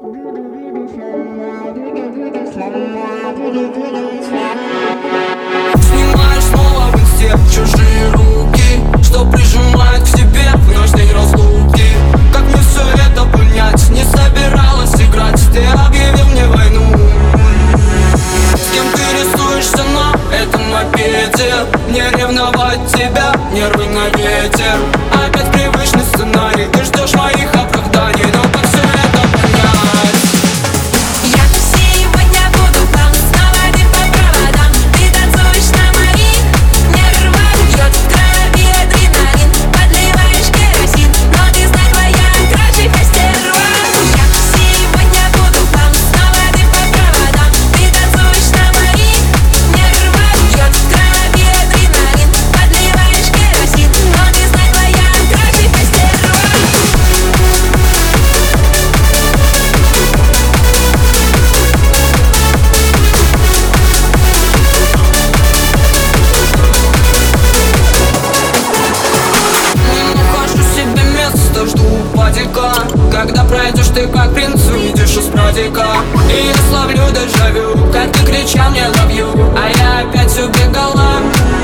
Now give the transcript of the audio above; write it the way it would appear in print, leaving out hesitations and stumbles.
Снимаешь снова в инсте чужие руки, что прижимает к себе в наш день разлуки. Как мне все это понять? Не собиралась играть, ты объявил мне войну. С кем ты рисуешься на этом мопеде? Не ревновать тебя, нервы на ветер. Опять привычный сценарий, ты ждешь моих оправданий, но как все это понять? Я сегодня буду там, снова ты по проводам. Ты танцуешь на моих нервах, бьет в крови адреналин, подливаешь керосин, но ты знай, твоя краше стерва. Я сегодня буду там, снова ты по проводам. Ты танцуешь на моих нервах, бьет в крови адреналин, подливаешь керосин, но ты знай, твоя краше стерва. Нахожу себе место, жду падика. Когда пройдешь ты как принц, уйдешь из прадика. И я словлю дежавю, как ты кричал мне love you, а я опять убегала.